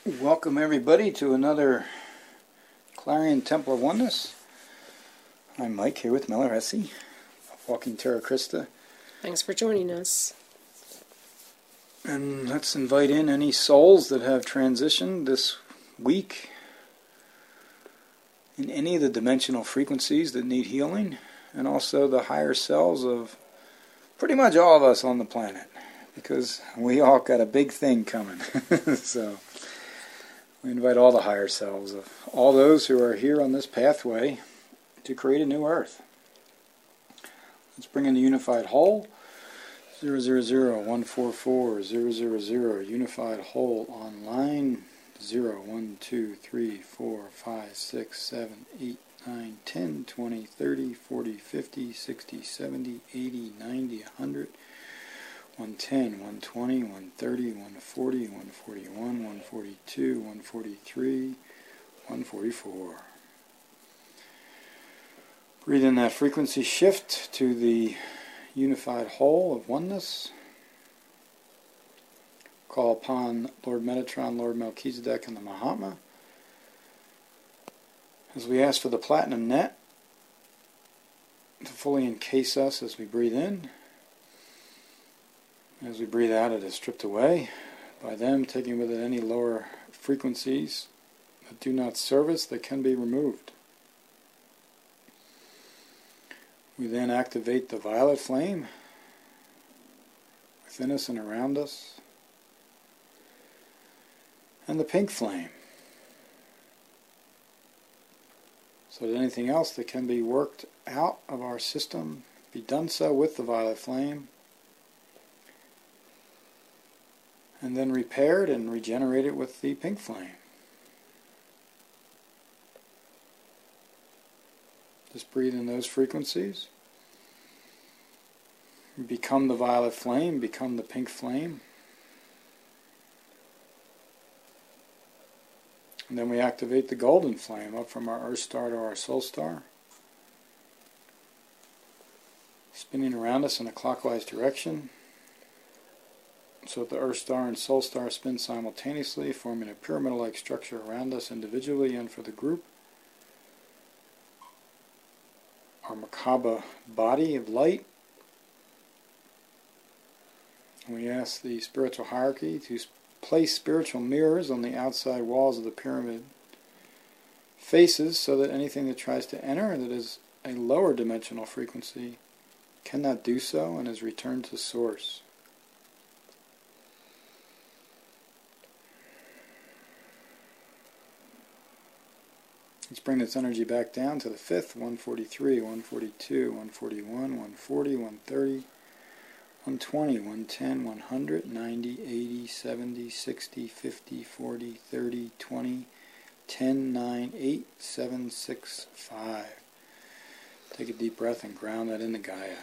Welcome everybody to another Clarion Temple of Oneness. I'm Mike here with Miller Hesse, Walking Terra Christa. Thanks for joining us. And let's invite in any souls that have transitioned this week in any of the dimensional frequencies that need healing, and also the higher selves of pretty much all of us on the planet, because we all got a big thing coming. So we invite all the higher selves of all those who are here on this pathway to create a new earth. Let's bring in the unified whole. 000-144-000, unified whole online. 0, 1, 2, 3, 4, 5, 6, 7, 8, 9, 10, 20, 30, 40, 50, 60, 70, 80, 90, 100, 110, 120, 130, 140, 141, 142, 143, 144. Breathe in that frequency shift to the unified whole of oneness. Call upon Lord Metatron, Lord Melchizedek, and the Mahatma as we ask for the platinum net to fully encase us as we breathe in. As we breathe out, it is stripped away by them, taking with it any lower frequencies that do not serve us, that can be removed. We then activate the violet flame within us and around us, and the pink flame, so that anything else that can be worked out of our system be done so with the violet flame, and then repaired and regenerated with the pink flame. Just breathe in those frequencies. Become the violet flame, become the pink flame. And then we activate the golden flame up from our Earth star to our Soul star, spinning around us in a clockwise direction, so that the Earth star and Soul star spin simultaneously, forming a pyramid-like structure around us individually and for the group. Our Merkaba body of light. We ask the spiritual hierarchy to place spiritual mirrors on the outside walls of the pyramid faces, so that anything that tries to enter that is a lower dimensional frequency cannot do so and is returned to source. Let's bring this energy back down to the fifth, 143, 142, 141, 140, 130, 120, 110, 100, 90, 80, 70, 60, 50, 40, 30, 20, 10, 9, 8, 7, 6, 5. Take a deep breath and ground that into Gaia.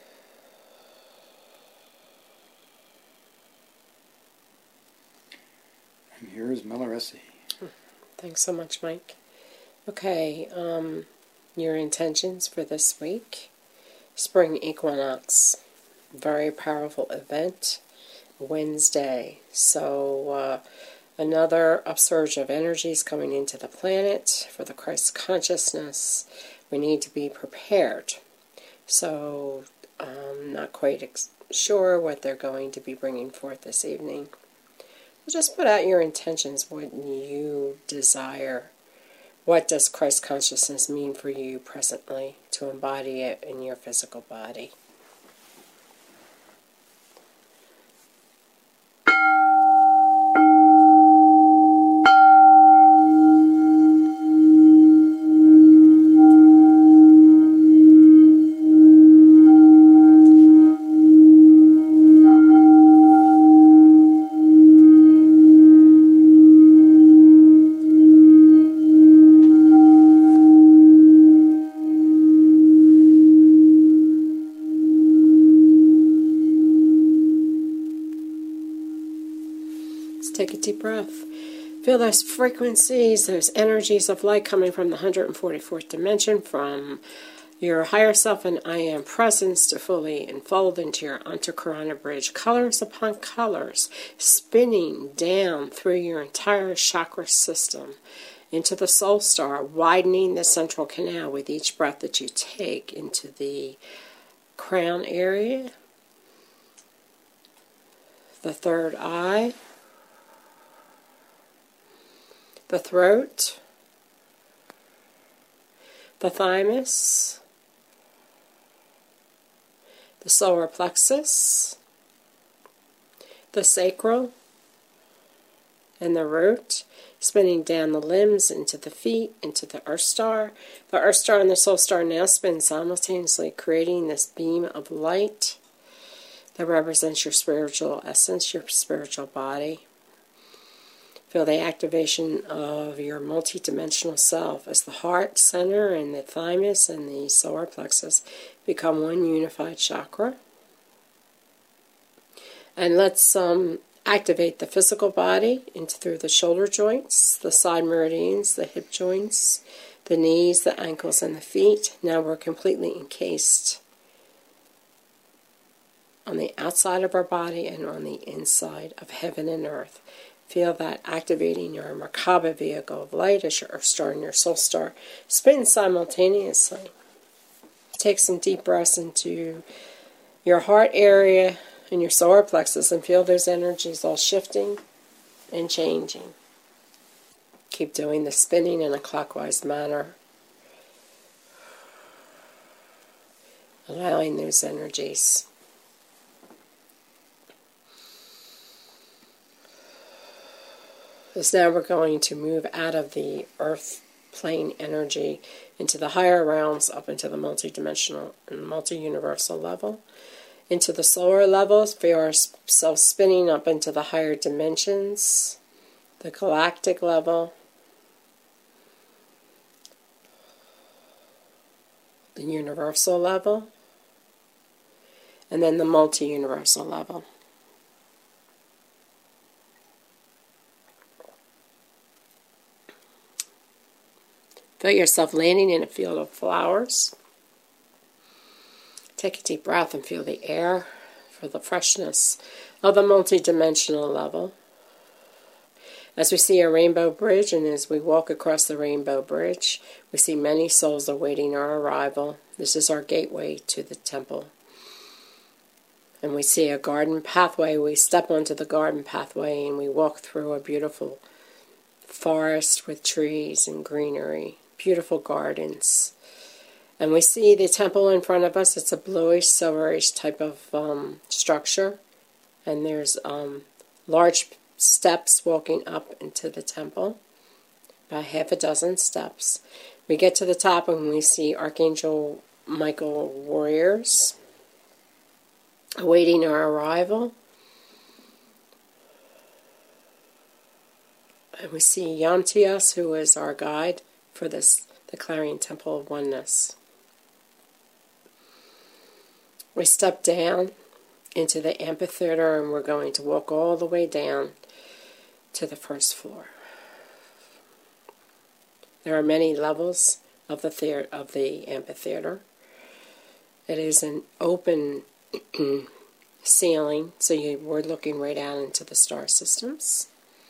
And here is Miller Hesse. Thanks so much, Mike. Okay, your intentions for this week. Spring equinox. Very powerful event. Wednesday. So another upsurge of energies coming into the planet for the Christ consciousness. We need to be prepared. So I'm not quite sure what they're going to be bringing forth this evening. Just put out your intentions, what you desire. What does Christ consciousness mean for you presently to embody it in your physical body? Take a deep breath. Feel those frequencies, those energies of light coming from the 144th dimension, from your higher self and I am presence to fully enfold into your Antakarana bridge, colors upon colors, spinning down through your entire chakra system into the soul star, widening the central canal with each breath that you take into the crown area, the third eye, the throat, the thymus, the solar plexus, the sacral, and the root, spinning down the limbs into the feet, into the earth star. The earth star and the soul star now spin simultaneously, creating this beam of light that represents your spiritual essence, your spiritual body. Feel the activation of your multidimensional self as the heart center and the thymus and the solar plexus become one unified chakra. And let's activate the physical body through the shoulder joints, the side meridians, the hip joints, the knees, the ankles, and the feet. Now we're completely encased on the outside of our body and on the inside of heaven and earth. Feel that activating your Merkaba vehicle of light as your Earth Star and your Soul Star spin simultaneously. Take some deep breaths into your heart area and your solar plexus and feel those energies all shifting and changing. Keep doing the spinning in a clockwise manner, allowing those energies. So now we're going to move out of the earth plane energy into the higher realms, up into the multidimensional and multi-universal level, into the solar levels, feel ourselves spinning up into the higher dimensions, the galactic level, the universal level, and then the multi-universal level. Feel yourself landing in a field of flowers. Take a deep breath and feel the air for the freshness of the multidimensional level. As we see a rainbow bridge, and as we walk across the rainbow bridge, we see many souls awaiting our arrival. This is our gateway to the temple. And we see a garden pathway. We step onto the garden pathway and we walk through a beautiful forest with trees and greenery. Beautiful gardens. And we see the temple in front of us. It's a bluish, silverish type of structure. And there's large steps walking up into the temple. About half a dozen steps. We get to the top and we see Archangel Michael warriors awaiting our arrival. And we see Yamtias, who is our guide for this, the Clarion Temple of Oneness. We step down into the amphitheater and we're going to walk all the way down to the first floor. There are many levels of the amphitheater. It is an open ceiling, so we're looking right out into the star systems.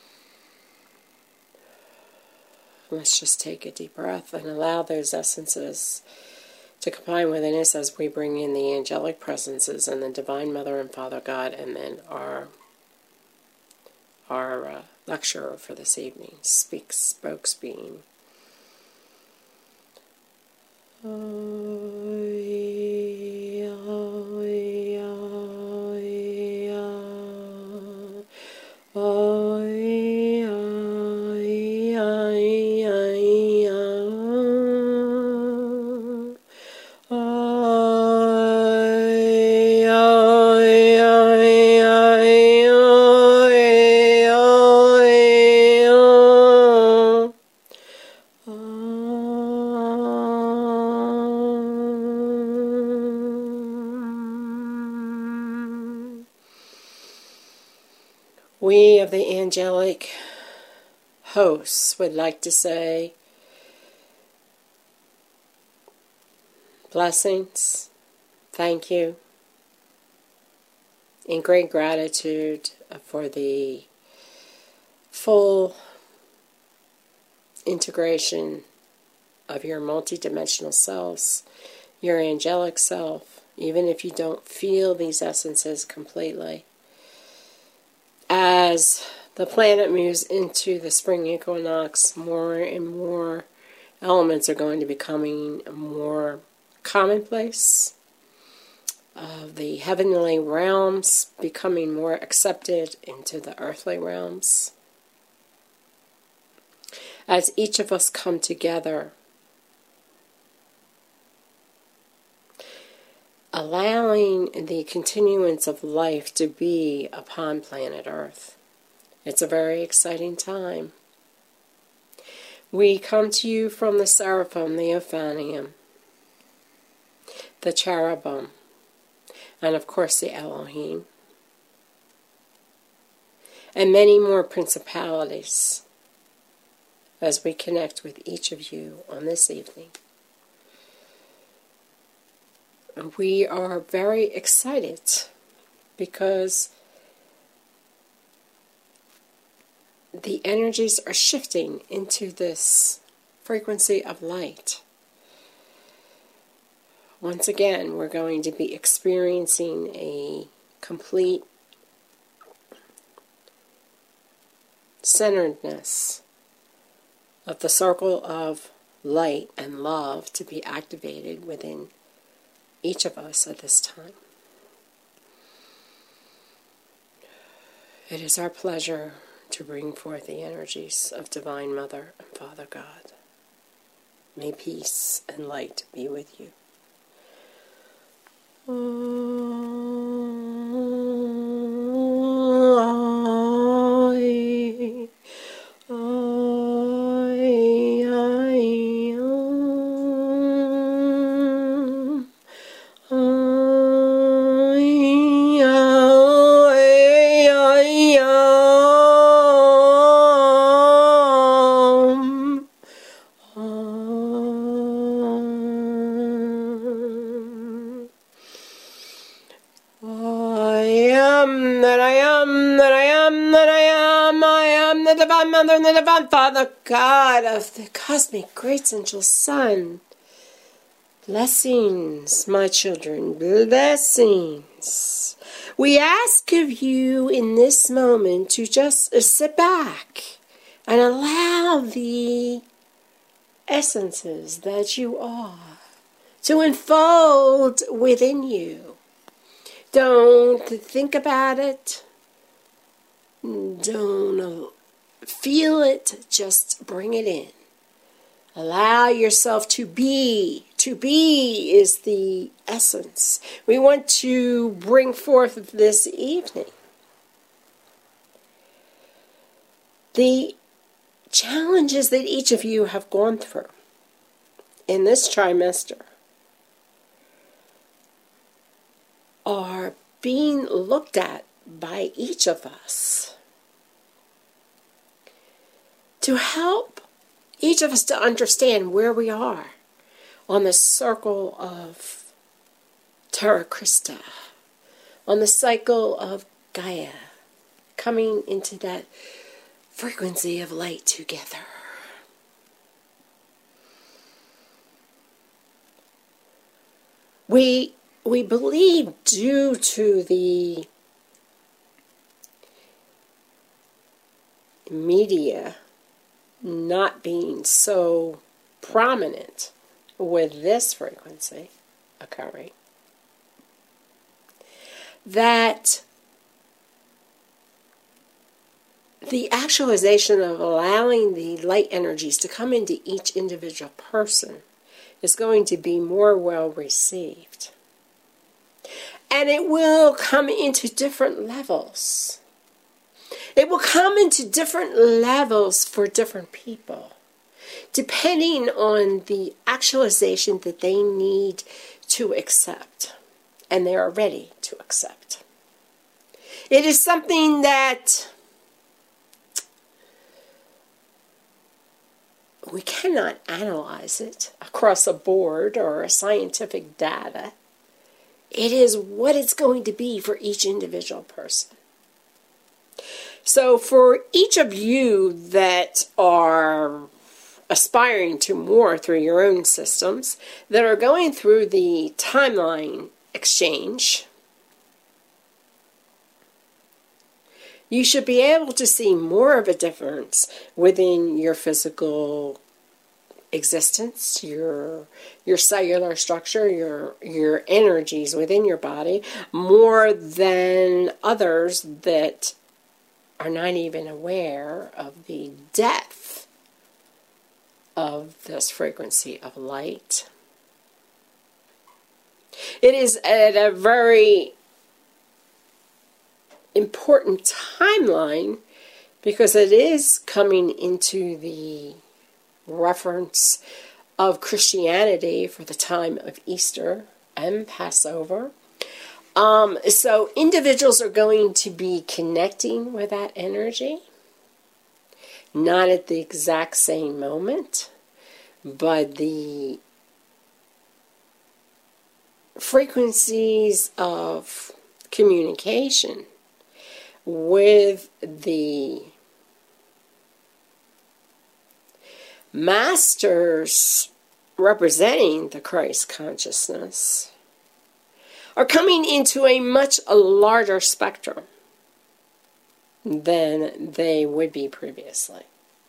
Let's just take a deep breath and allow those essences to combine within us as we bring in the angelic presences and the Divine Mother and Father God, and then our lecturer for this evening, spokes being. We of the angelic hosts would like to say, Blessings. Thank you. In great gratitude for the full integration of your multidimensional selves, your angelic self, even if you don't feel these essences completely. As the planet moves into the spring equinox, more and more elements are going to be becoming more commonplace. The heavenly realms becoming more accepted into the earthly realms. As each of us come together, allowing the continuance of life to be upon planet Earth. It's a very exciting time. We come to you from the Seraphim, the Ophanium, the Cherubim, and of course the Elohim, and many more principalities as we connect with each of you on this evening. We are very excited because the energies are shifting into this frequency of light. Once again, we're going to be experiencing a complete centeredness of the circle of light and love to be activated within each of us at this time. It is our pleasure to bring forth the energies of Divine Mother and Father God. May peace and light be with you. The Divine Mother and the Divine Father God of the Cosmic Great Central Sun. Blessings, my children, blessings. We ask of you in this moment to just sit back and allow the essences that you are to unfold within you. Don't think about it. Don't feel it, just bring it in. Allow yourself to be. To be is the essence we want to bring forth this evening. The challenges that each of you have gone through in this trimester are being looked at by each of us to help each of us to understand where we are on the circle of Terra Christa, on the cycle of Gaia, coming into that frequency of light together. We believe, due to the media not being so prominent with this frequency occurring, that the actualization of allowing the light energies to come into each individual person is going to be more well received. And it will come into different levels. It will come into different levels for different people, depending on the actualization that they need to accept, and they are ready to accept. It is something that we cannot analyze it across a board or a scientific data. It is what it's going to be for each individual person. So for each of you that are aspiring to more through your own systems, that are going through the timeline exchange, you should be able to see more of a difference within your physical existence, your cellular structure, your energies within your body, more than others that are not even aware of the depth of this frequency of light. It is at a very important timeline because it is coming into the reference of Christianity for the time of Easter and Passover. So individuals are going to be connecting with that energy, not at the exact same moment, but the frequencies of communication with the masters representing the Christ consciousness are coming into a much larger spectrum than they would be previously.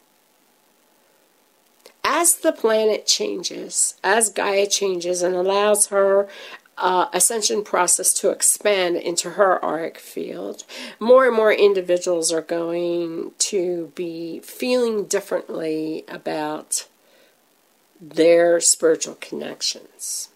As the planet changes, as Gaia changes and allows her ascension process to expand into her auric field, more and more individuals are going to be feeling differently about their spiritual connections.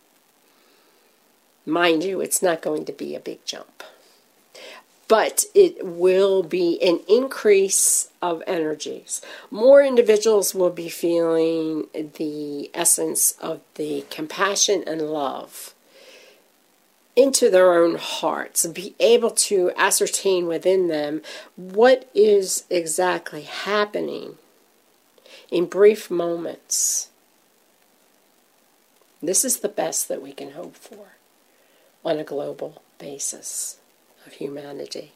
Mind you, it's not going to be a big jump, but it will be an increase of energies. More individuals will be feeling the essence of the compassion and love into their own hearts and be able to ascertain within them what is exactly happening in brief moments. This is the best that we can hope for on a global basis of humanity.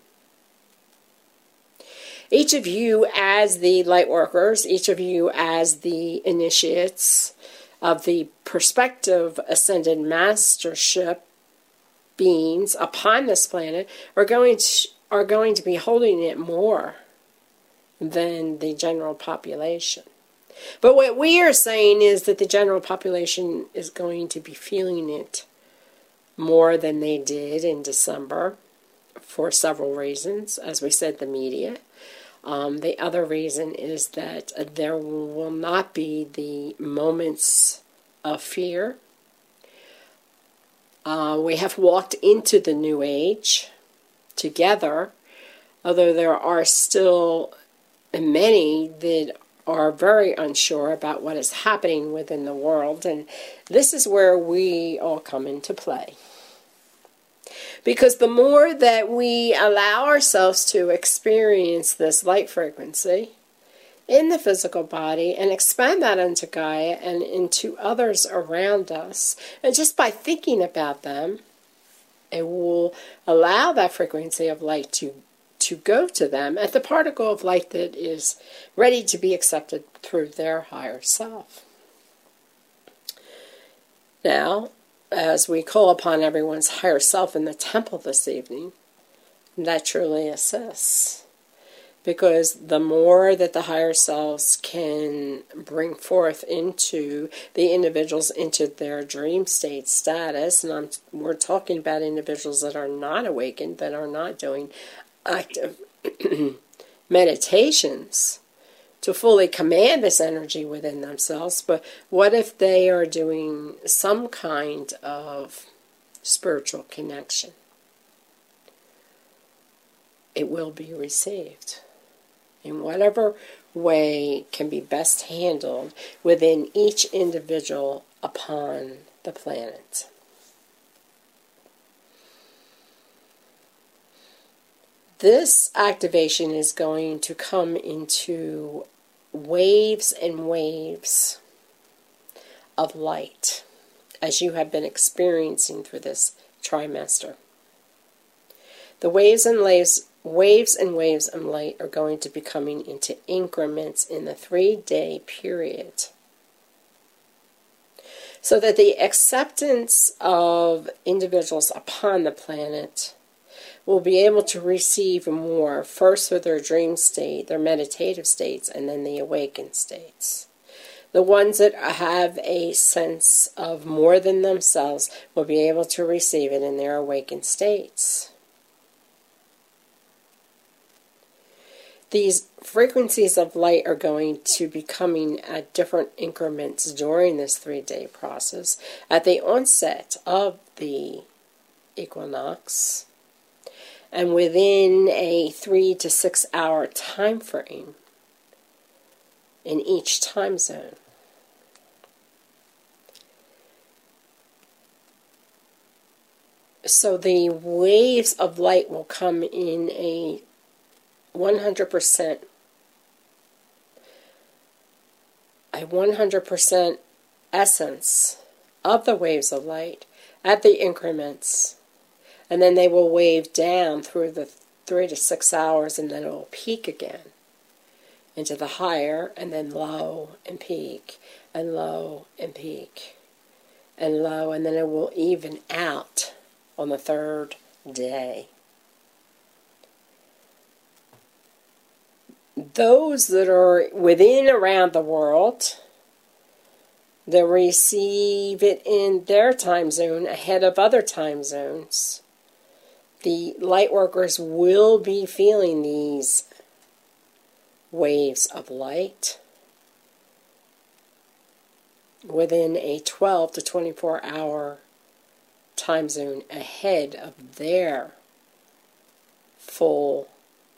Each of you as the light workers, each of you as the initiates of the perspective ascended mastership beings upon this planet are going to be holding it more than the general population. But what we are saying is that the general population is going to be feeling it more than they did in December for several reasons. As we said, the media. The other reason is that there will not be the moments of fear. We have walked into the new age together, although there are still many that are very unsure about what is happening within the world, and this is where we all come into play. Because the more that we allow ourselves to experience this light frequency in the physical body and expand that into Gaia and into others around us, and just by thinking about them, it will allow that frequency of light to go to them at the particle of light that is ready to be accepted through their higher self. Now, as we call upon everyone's higher self in the temple this evening, that truly assists. Because the more that the higher selves can bring forth into the individuals into their dream state status, and we're talking about individuals that are not awakened, that are not doing active meditations to fully command this energy within themselves, but what if they are doing some kind of spiritual connection? It will be received in whatever way can be best handled within each individual upon the planet. This activation is going to come into waves and waves of light as you have been experiencing through this trimester. The waves and waves of light are going to be coming into increments in the 3-day period, so that the acceptance of individuals upon the planet will be able to receive more, first through their dream state, their meditative states, and then the awakened states. The ones that have a sense of more than themselves will be able to receive it in their awakened states. These frequencies of light are going to be coming at different increments during this 3-day process. At the onset of the equinox, and within a 3 to 6 hour time frame in each time zone. So the waves of light will come in a 100% essence of the waves of light at the increments, and then they will wave down through the 3 to 6 hours, and then it will peak again into the higher, and then low and peak, and low and peak, and low, and then it will even out on the 3rd day. Those that are within around the world, they receive it in their time zone ahead of other time zones. The light workers will be feeling these waves of light within a 12 to 24 hour time zone ahead of their full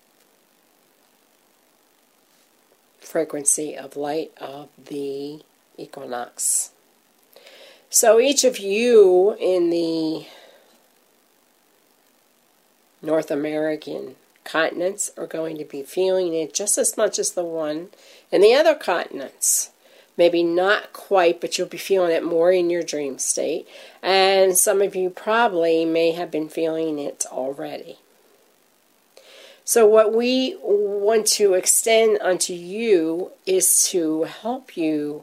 frequency of light of the equinox. So each of you in the North American continents are going to be feeling it just as much as the one in the other continents. Maybe not quite, but you'll be feeling it more in your dream state. And some of you probably may have been feeling it already. So what we want to extend unto you is to help you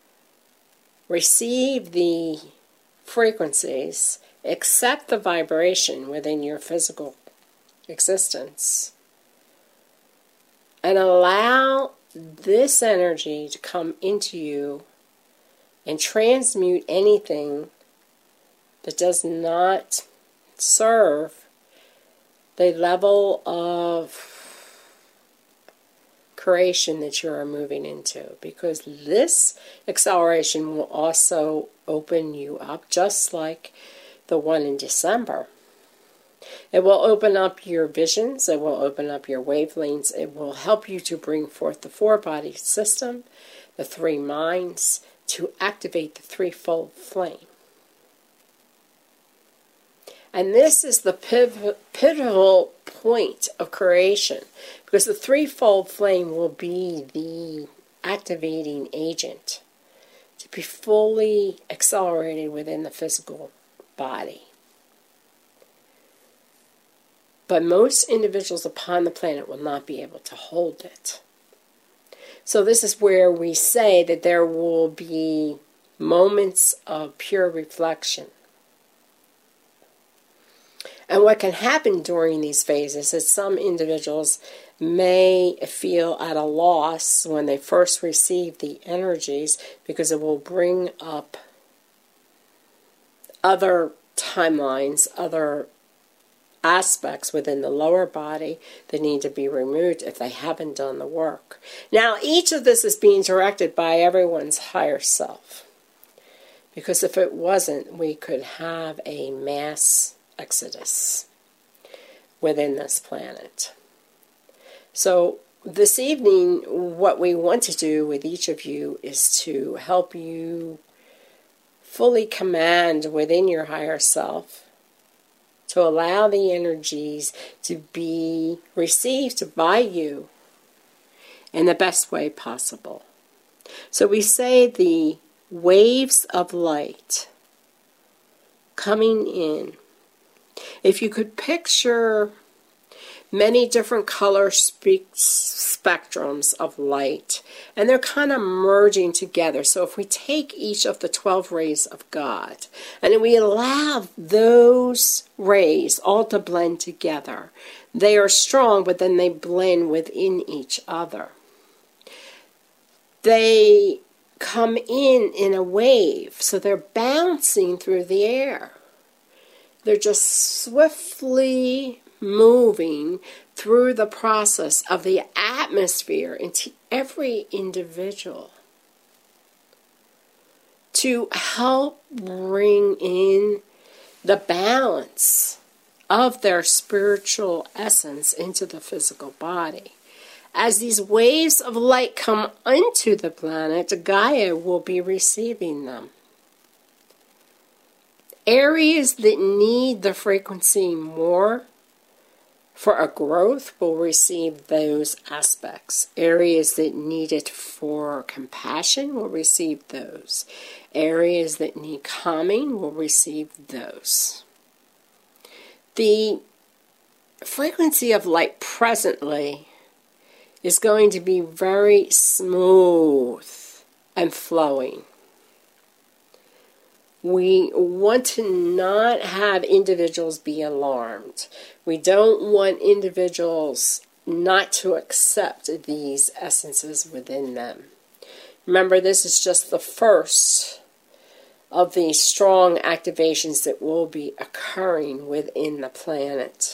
receive the frequencies, accept the vibration within your physical existence, and allow this energy to come into you and transmute anything that does not serve the level of creation that you are moving into, because this acceleration will also open you up, just like the one in December. It will open up your visions, it will open up your wavelengths, it will help you to bring forth the 4-body system, the 3 minds, to activate the threefold flame. And this is the pivotal point of creation, because the threefold flame will be the activating agent to be fully accelerated within the physical body. But most individuals upon the planet will not be able to hold it. So this is where we say that there will be moments of pure reflection. And what can happen during these phases is some individuals may feel at a loss when they first receive the energies, because it will bring up other timelines, other aspects within the lower body that need to be removed if they haven't done the work. Now, each of this is being directed by everyone's higher self, because if it wasn't, we could have a mass exodus within this planet. So this evening, what we want to do with each of you is to help you fully command within your higher self, to allow the energies to be received by you in the best way possible. So we say the waves of light coming in. If you could picture many different color spectrums of light, and they're kind of merging together. So if we take each of the 12 rays of God, and then we allow those rays all to blend together, they are strong, but then they blend within each other. They come in a wave, so they're bouncing through the air. They're just swiftly moving through the process of the atmosphere into every individual to help bring in the balance of their spiritual essence into the physical body. As these waves of light come onto the planet, Gaia will be receiving them. Areas that need the frequency more for a growth will receive those aspects. Areas that need it for compassion will receive those. Areas that need calming will receive those. The frequency of light presently is going to be very smooth and flowing. We want to not have individuals be alarmed. We don't want individuals not to accept these essences within them. Remember, this is just the first of these strong activations that will be occurring within the planet.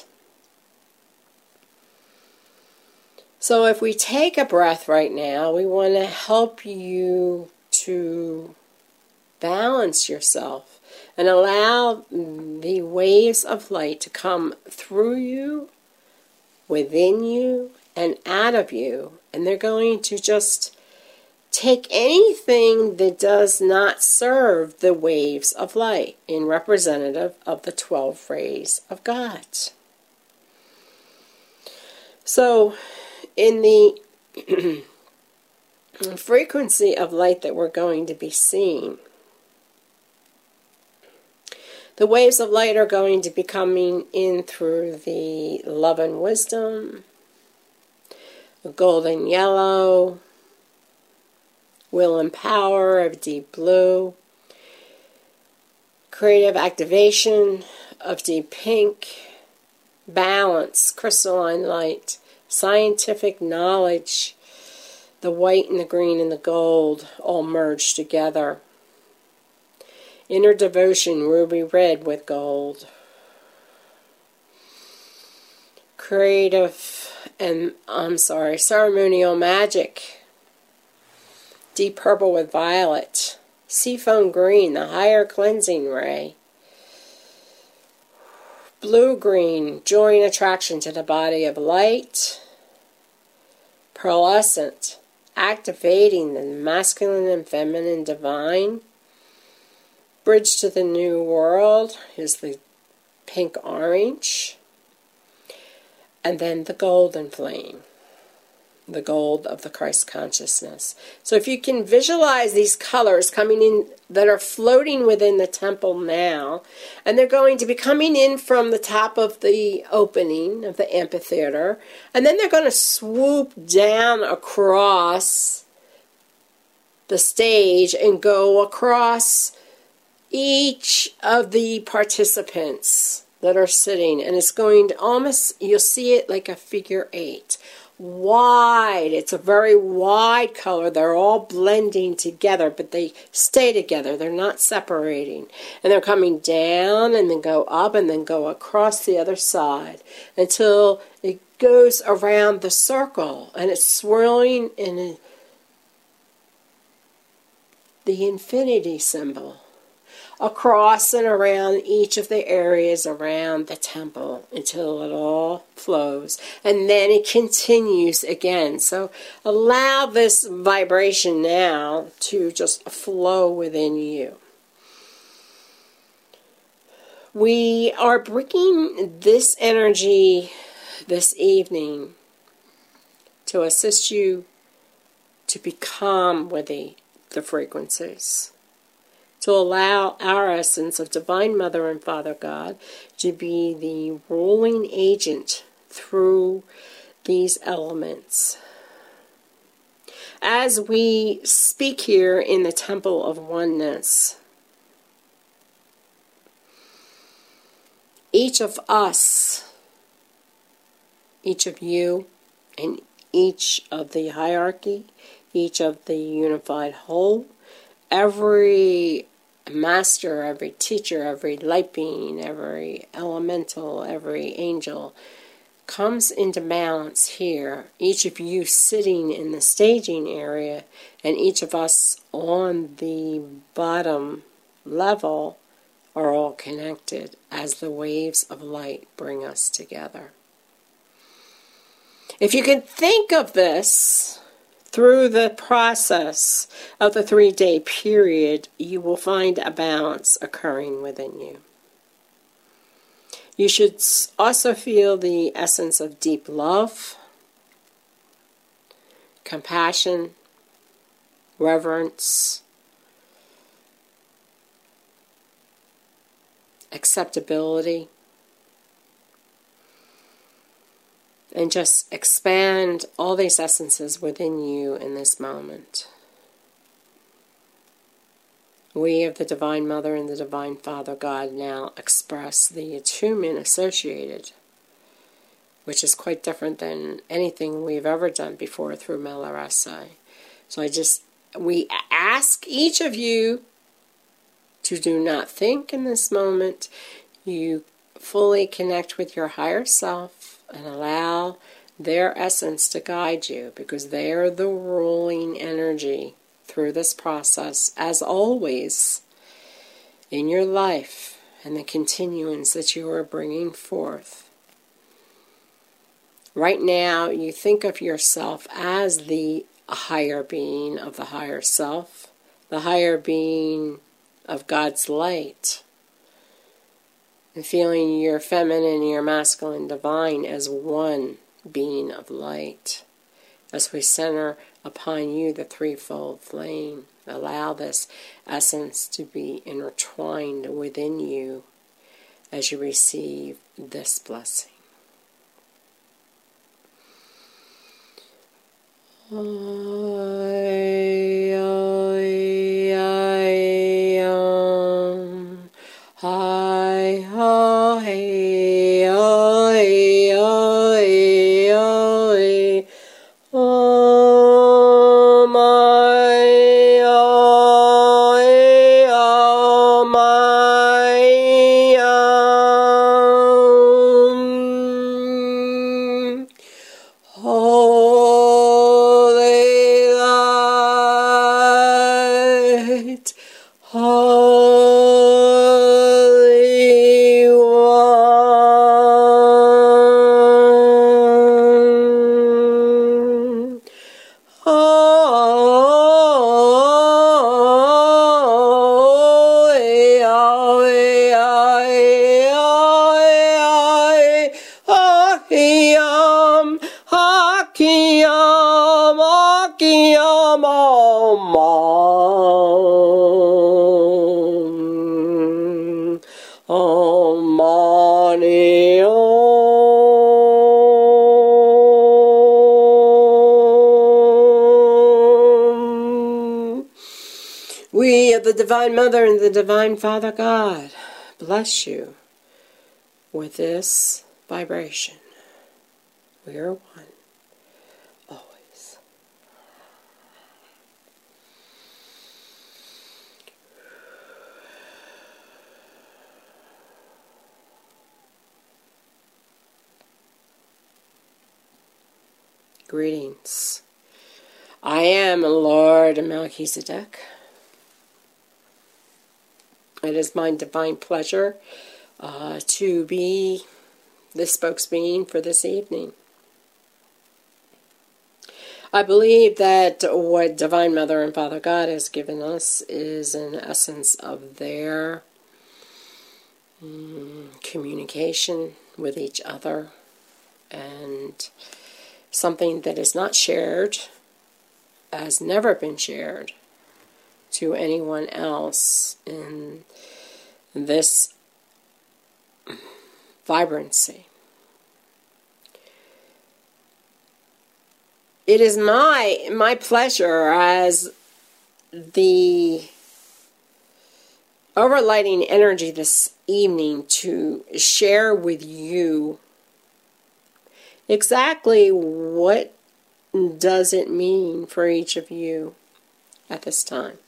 So if we take a breath right now, we want to help you to balance yourself and allow the waves of light to come through you, within you, and out of you. And they're going to just take anything that does not serve the waves of light in representative of the 12 rays of God. So in the frequency of light that we're going to be seeing, the waves of light are going to be coming in through the love and wisdom, the golden yellow, will and power of deep blue, creative activation of deep pink, balance, crystalline light, scientific knowledge, the white and the green and the gold all merged together. Inner devotion, ruby red with gold. Ceremonial magic. Deep purple with violet. Seafoam green, the higher cleansing ray. Blue-green, joy and attraction to the body of light. Pearlescent, activating the masculine and feminine divine. Bridge to the New World is the pink-orange. And then the golden flame, the gold of the Christ consciousness. So if you can visualize these colors coming in that are floating within the temple now, and they're going to be coming in from the top of the opening of the amphitheater, and then they're going to swoop down across the stage and go across each of the participants that are sitting, and it's going to almost, you'll see it like a figure 8. Wide, it's a very wide color. They're all blending together, but they stay together. They're not separating. And they're coming down and then go up and then go across the other side until it goes around the circle, and it's swirling in the infinity symbol across and around each of the areas around the temple until it all flows. And then it continues again. So allow this vibration now to just flow within you. We are bringing this energy this evening to assist you to become with the frequencies, to allow our essence of Divine Mother and Father God to be the ruling agent through these elements. As we speak here in the Temple of Oneness, each of us, each of you, and each of the hierarchy, each of the unified whole, every master, every teacher, every light being, every elemental, every angel, comes into balance here. Each of you sitting in the staging area, and each of us on the bottom level, are all connected as the waves of light bring us together. If you can think of this through the process of the 3-day period, you will find a balance occurring within you. You should also feel the essence of deep love, compassion, reverence, acceptability, and just expand all these essences within you in this moment. We of the Divine Mother and the Divine Father God now express the attunement associated, which is quite different than anything we've ever done before through Melaresi. So we ask each of you to do not think in this moment. You fully connect with your higher self and allow their essence to guide you, because they are the ruling energy through this process, as always, in your life and the continuance that you are bringing forth. Right now, you think of yourself as the higher being of the higher self, the higher being of God's light, and feeling your feminine and your masculine divine as one being of light. As we center upon you the threefold flame, allow this essence to be intertwined within you as you receive this blessing. We of the Divine Mother and the Divine Father God bless you with this vibration. We are one, always. Greetings. I am Lord Melchizedek. It is my divine pleasure to be the spokesbeing for this evening. I believe that what Divine Mother and Father God has given us is an essence of their communication with each other, and something that is not shared has never been shared to anyone else in this vibrancy. It is my pleasure as the overlighting energy this evening to share with you exactly what does it mean for each of you at this time.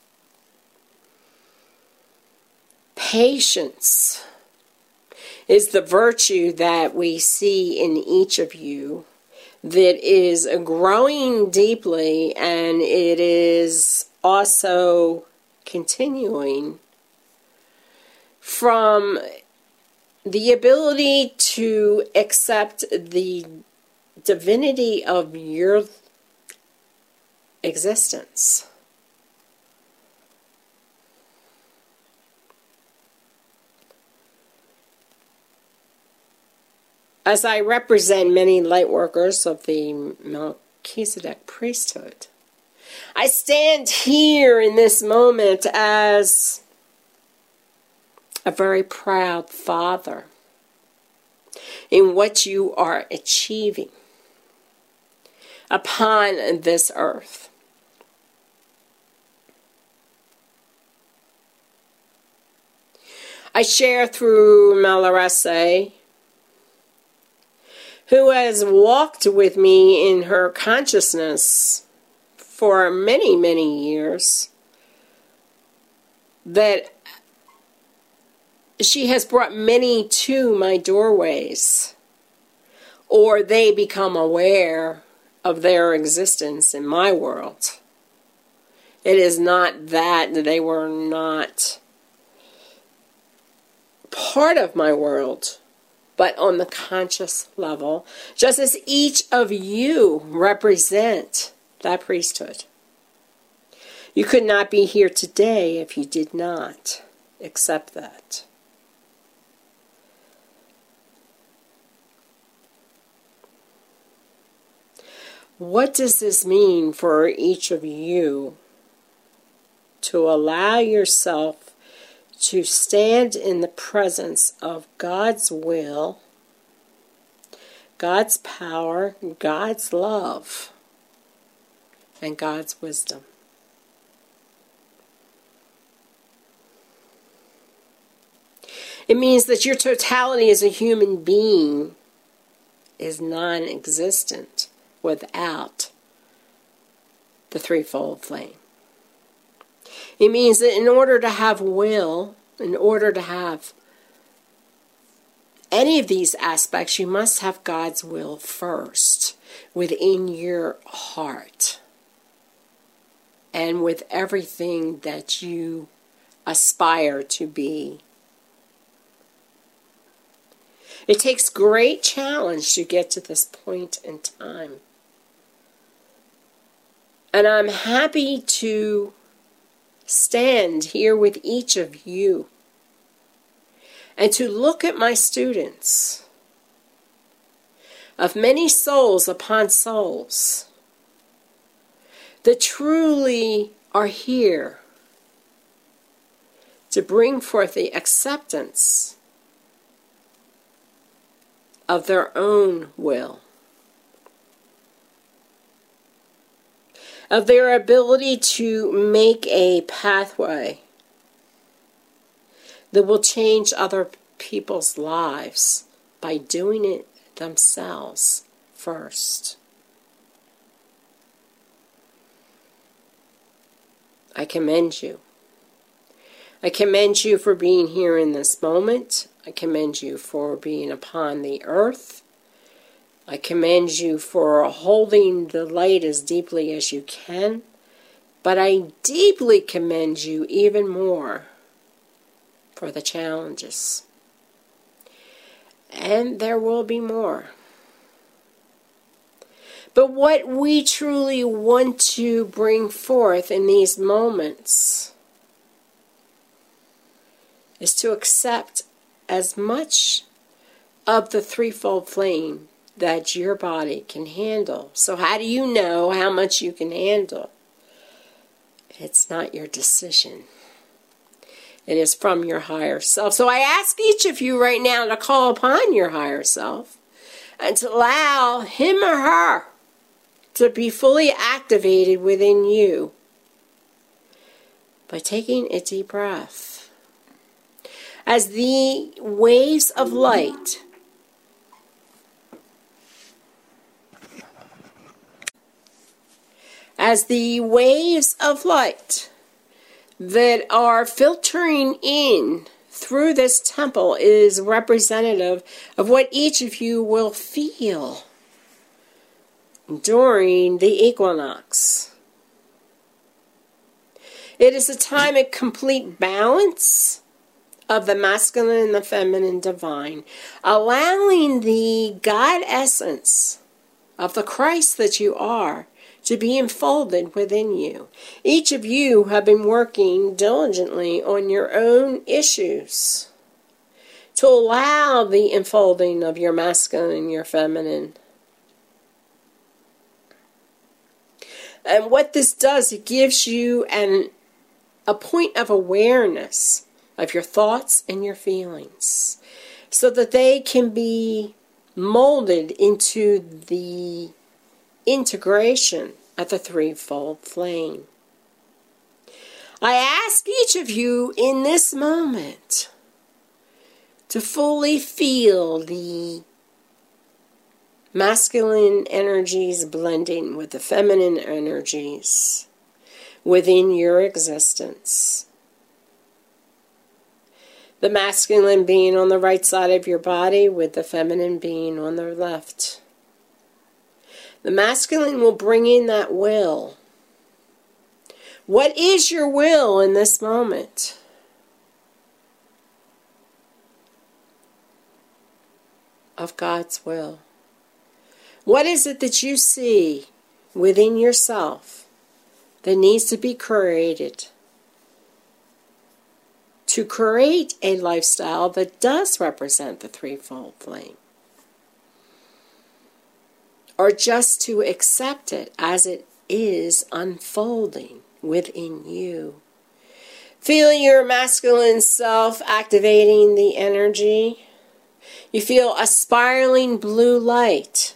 Patience is the virtue that we see in each of you that is growing deeply, and it is also continuing from the ability to accept the divinity of your existence. As I represent many light workers of the Melchizedek priesthood, I stand here in this moment as a very proud father in what you are achieving upon this earth. I share through Malarese, who has walked with me in her consciousness for many, many years, that she has brought many to my doorways, or they become aware of their existence in my world. It is not that they were not part of my world, but on the conscious level, just as each of you represent that priesthood. You could not be here today if you did not accept that. What does this mean for each of you to allow yourself to stand in the presence of God's will, God's power, God's love, and God's wisdom? It means that your totality as a human being is non-existent without the threefold flame. It means that in order to have will, in order to have any of these aspects, you must have God's will first within your heart and with everything that you aspire to be. It takes great challenge to get to this point in time. And I'm happy to stand here with each of you and to look at my students of many souls upon souls that truly are here to bring forth the acceptance of their own will, of their ability to make a pathway that will change other people's lives by doing it themselves first. I commend you. I commend you for being here in this moment. I commend you for being upon the earth. I commend you for holding the light as deeply as you can. But I deeply commend you even more for the challenges. And there will be more. But what we truly want to bring forth in these moments is to accept as much of the threefold flame that your body can handle. So how do you know how much you can handle? It's not your decision. It is from your higher self. So I ask each of you right now to call upon your higher self and to allow him or her to be fully activated within you by taking a deep breath. As the waves of light that are filtering in through this temple is representative of what each of you will feel during the equinox. It is a time of complete balance of the masculine and the feminine divine, allowing the God essence of the Christ that you are to be enfolded within you. Each of you have been working diligently on your own issues to allow the enfolding of your masculine and your feminine. And what this does, it gives you a point of awareness of your thoughts and your feelings so that they can be molded into the integration of the threefold flame. I ask each of you in this moment to fully feel the masculine energies blending with the feminine energies within your existence. The masculine being on the right side of your body with the feminine being on the left. The masculine will bring in that will. What is your will in this moment? Of God's will. What is it that you see within yourself that needs to be created to create a lifestyle that does represent the threefold flame? Or just to accept it as it is unfolding within you. Feel your masculine self activating the energy. You feel a spiraling blue light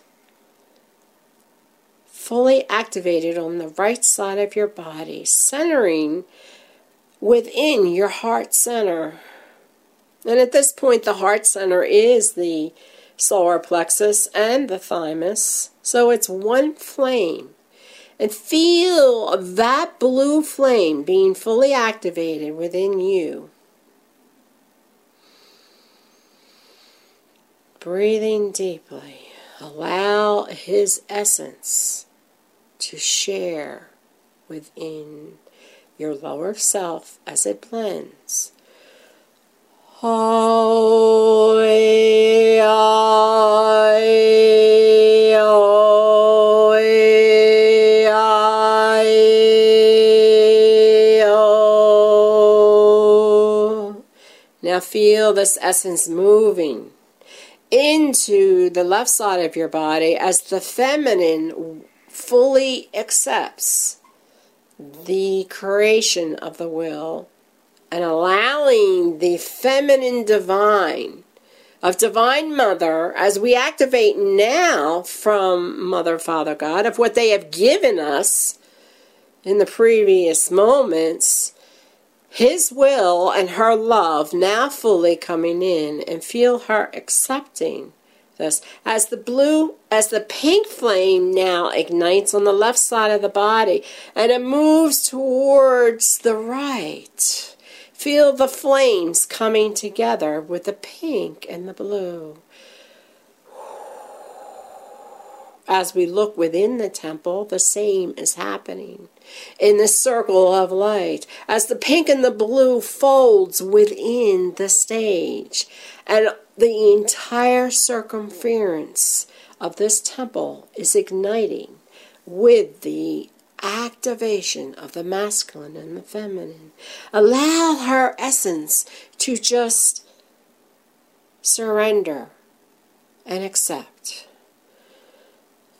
fully activated on the right side of your body, centering within your heart center. And at this point, the heart center is the solar plexus and the thymus. So it's one flame. And feel that blue flame being fully activated within you. Breathing deeply. Allow his essence to share within your lower self as it blends. Now feel this essence moving into the left side of your body as the feminine fully accepts the creation of the will and allowing the feminine divine of Divine Mother, as we activate now from Mother, Father, God, of what they have given us in the previous moments, his will and her love now fully coming in, and feel her accepting this. As the pink flame now ignites on the left side of the body and it moves towards the right. Feel the flames coming together with the pink and the blue. As we look within the temple, the same is happening in the circle of light. As the pink and the blue folds within the stage, and the entire circumference of this temple is igniting with the activation of the masculine and the feminine. Allow her essence to just surrender and accept.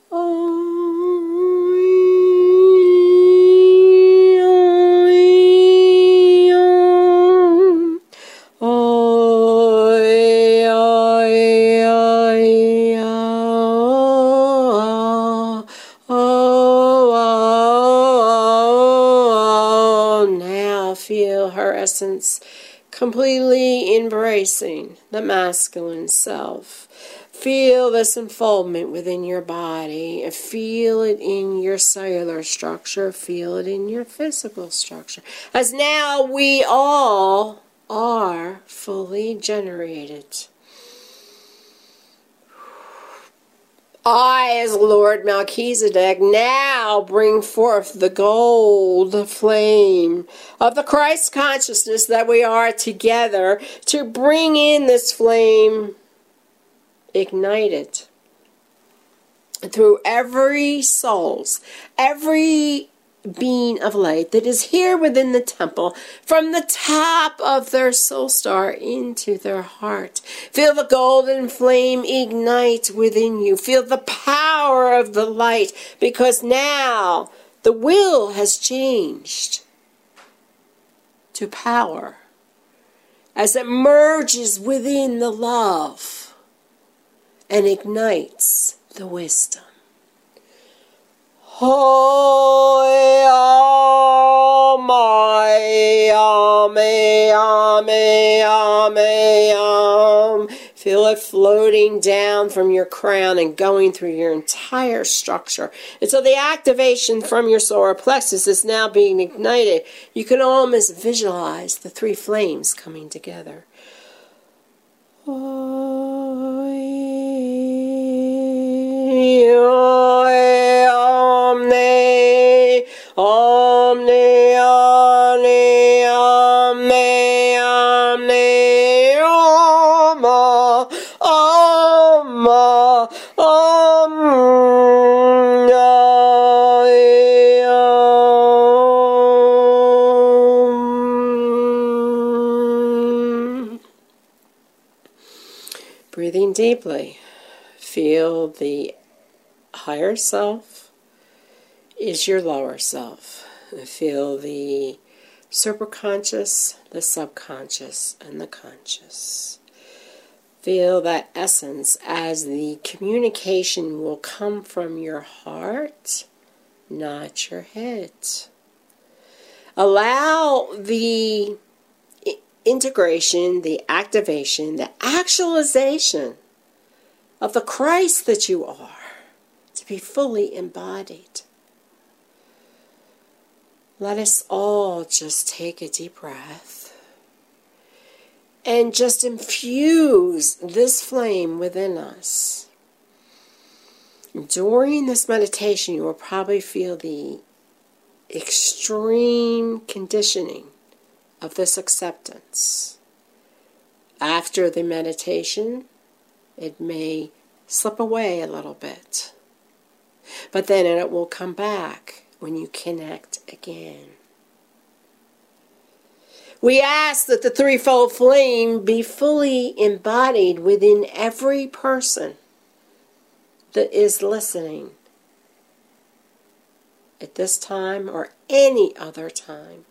Now feel her essence completely embracing the masculine self. Feel this unfoldment within your body. Feel it in your cellular structure. Feel it in your physical structure. As now we all are fully generated. I, as Lord Melchizedek, now bring forth the gold flame of the Christ consciousness that we are together to bring in this flame ignited through every soul's, every being of light that is here within the temple, from the top of their soul star into their heart. Feel the golden flame ignite within you. Feel the power of the light, because now the will has changed to power as it merges within the love and ignites the wisdom. Feel it floating down from your crown and going through your entire structure. And so the activation from your solar plexus is now being ignited. You can almost visualize the three flames coming together. Breathing deeply, feel the higher self is your lower self. Feel the superconscious, the subconscious, and the conscious. Feel that essence as the communication will come from your heart, not your head. Allow the integration, the activation, the actualization of the Christ that you are to be fully embodied. Let us all just take a deep breath and just infuse this flame within us. During this meditation, you will probably feel the extreme conditioning of this acceptance. After the meditation, it may slip away a little bit, but then it will come back when you connect again. We ask that the threefold flame be fully embodied within every person that is listening at this time or any other time.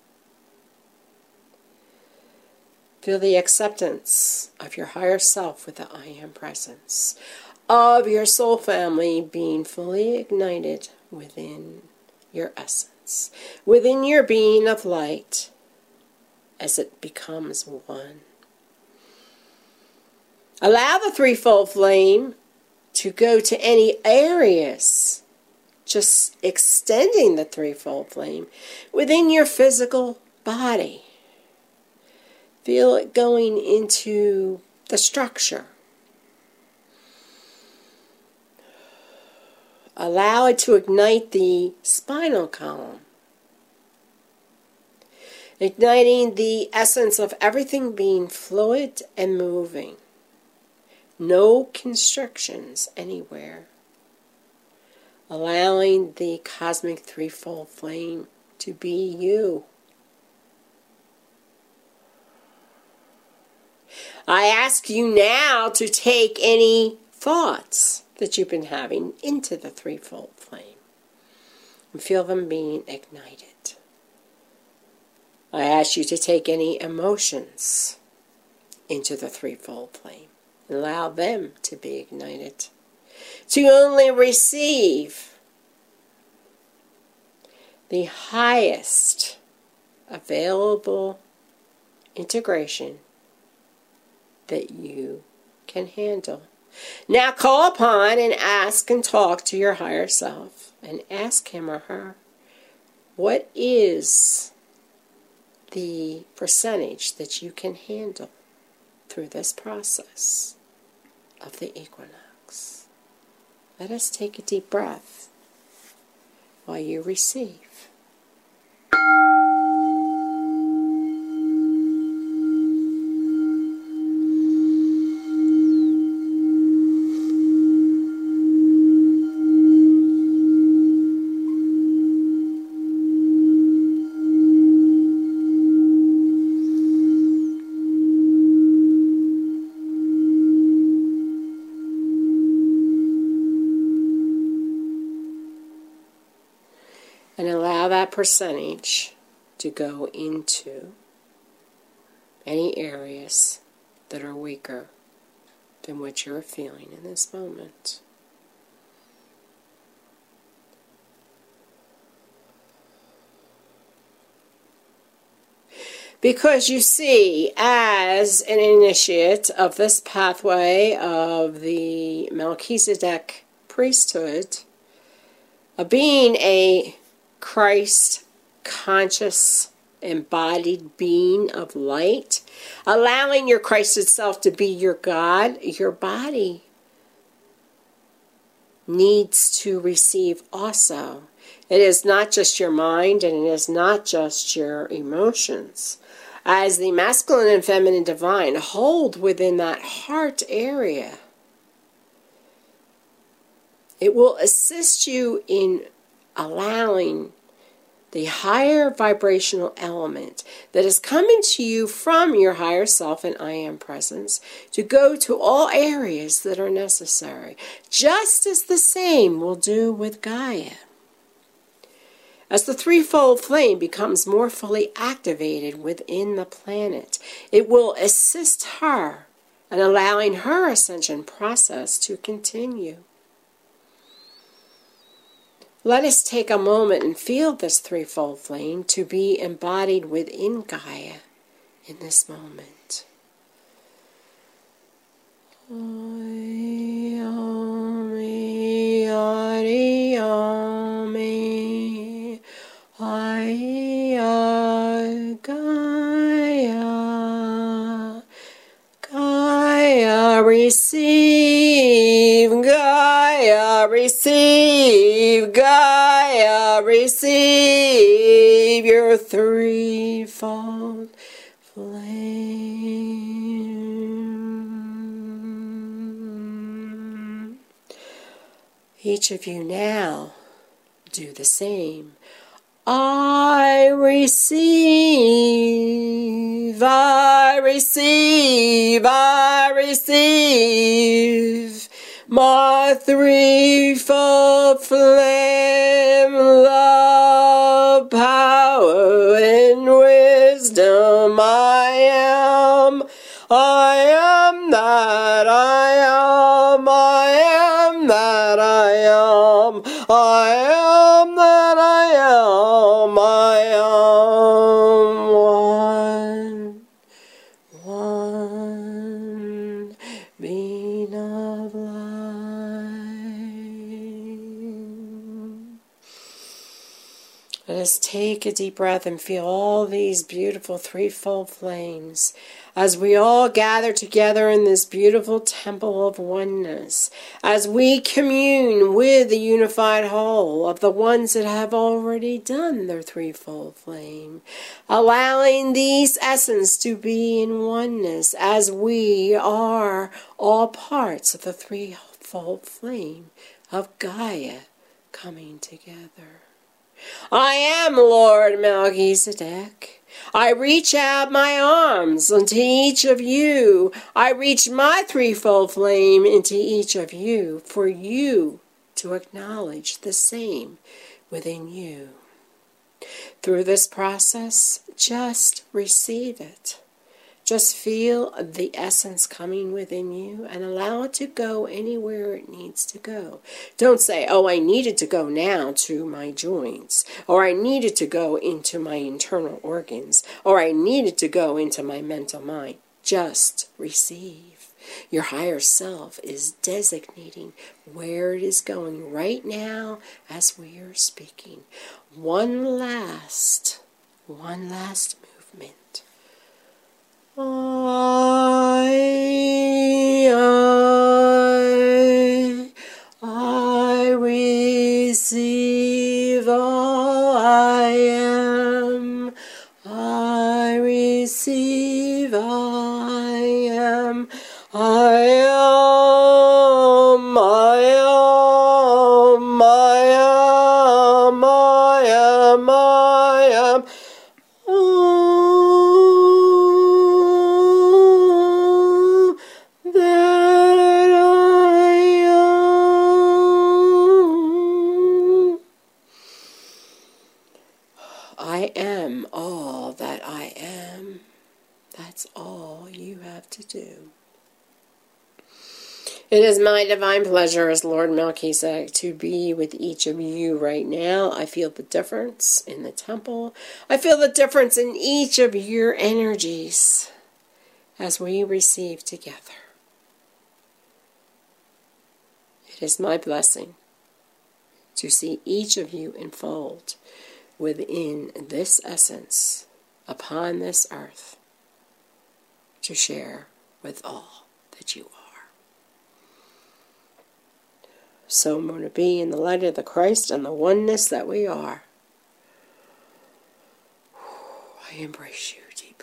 Feel the acceptance of your higher self with the I Am presence, of your soul family being fully ignited within your essence, within your being of light as it becomes one. Allow the threefold flame to go to any areas, just extending the threefold flame within your physical body. Feel it going into the structure. Allow it to ignite the spinal column, igniting the essence of everything being fluid and moving. No constrictions anywhere. Allowing the cosmic threefold flame to be you. I ask you now to take any thoughts, that you've been having into the threefold flame. And feel them being ignited. I ask you to take any emotions into the threefold flame. Allow them to be ignited. To only receive the highest available integration that you can handle. Now call upon and ask and talk to your higher self and ask him or her, what is the percentage that you can handle through this process of the equinox? Let us take a deep breath while you receive. And allow that percentage to go into any areas that are weaker than what you're feeling in this moment. Because you see, as an initiate of this pathway of the Melchizedek priesthood, of being a Christ-conscious, embodied being of light, allowing your Christed self to be your God, your body needs to receive also. It is not just your mind and it is not just your emotions. As the masculine and feminine divine hold within that heart area, it will assist you in allowing the higher vibrational element that is coming to you from your higher self and I am presence to go to all areas that are necessary, just as the same will do with Gaia. As the threefold flame becomes more fully activated within the planet, it will assist her in allowing her ascension process to continue. Let us take a moment and feel this threefold flame to be embodied within Gaia in this moment. Gaia, Gaia, receive, Gaia, receive, Gaia, receive your threefold flame. Each of you now do the same. I receive, I receive, I receive my threefold flame, love, power, and wisdom. I am that I am, I am that I am, I am that I am, I am one being of light. Let us take a deep breath and feel all these beautiful threefold flames as we all gather together in this beautiful temple of oneness, as we commune with the unified whole of the ones that have already done their threefold flame, allowing these essence to be in oneness as we are all parts of the threefold flame of Gaia coming together. I am Lord Melchizedek. I reach out my arms unto each of you. I reach my threefold flame into each of you for you to acknowledge the same within you. Through this process, just receive it. Just feel the essence coming within you and allow it to go anywhere it needs to go. Don't say, oh, I needed to go now to my joints, or I needed to go into my internal organs, or I needed to go into my mental mind. Just receive. Your higher self is designating where it is going right now as we are speaking. One last movement. I receive all I am. I receive all I am. I am. I am. I am. I am. I am. I am all that I am. That's all you have to do. It is my divine pleasure as Lord Melchizedek to be with each of you right now. I feel the difference in the temple. I feel the difference in each of your energies as we receive together. It is my blessing to see each of you enfold within this essence upon this earth to share with all that you are. So mote it be in the light of the Christ and the oneness that we are. I embrace you deeply.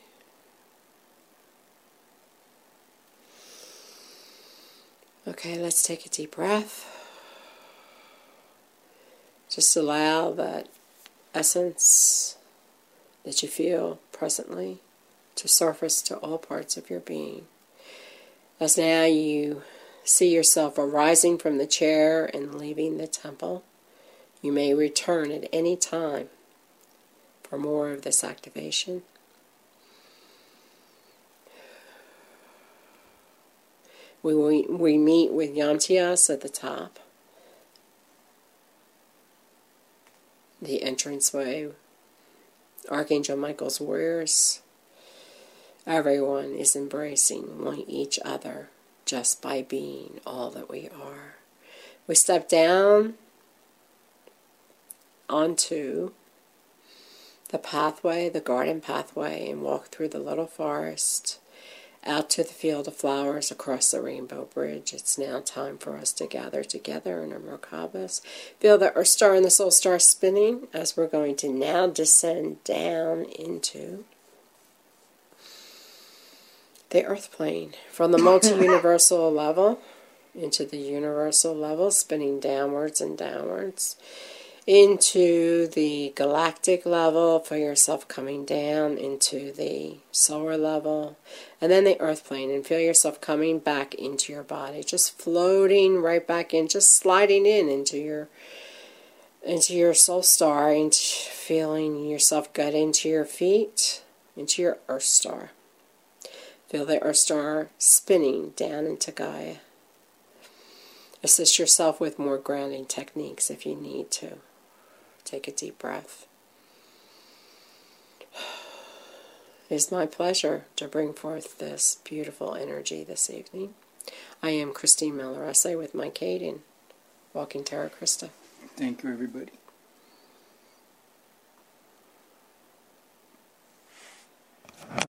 Okay, let's take a deep breath. Just allow that essence that you feel presently to surface to all parts of your being. As now you see yourself arising from the chair and leaving the temple, you may return at any time for more of this activation. We meet with Yantias at the top, the entranceway, Archangel Michael's warriors. Everyone is embracing each other just by being all that we are. We step down onto the pathway, the garden pathway, and walk through the little forest, out to the field of flowers, across the rainbow bridge. It's now time for us to gather together in our Merkabahs. Feel the Earth Star and the Soul Star spinning as we're going to now descend down into the earth plane, from the multi-universal level into the universal level, spinning downwards and downwards, into the galactic level, feel yourself coming down into the solar level, and then the earth plane, and feel yourself coming back into your body, just floating right back in, just sliding in into your soul star, and feeling yourself get into your feet, into your earth star. Feel the earth star spinning down into Gaia. Assist yourself with more grounding techniques if you need to. Take a deep breath. It is my pleasure to bring forth this beautiful energy this evening. I am Christine Malorese with Mike Hayden, Walking Terra Christa. Thank you, everybody.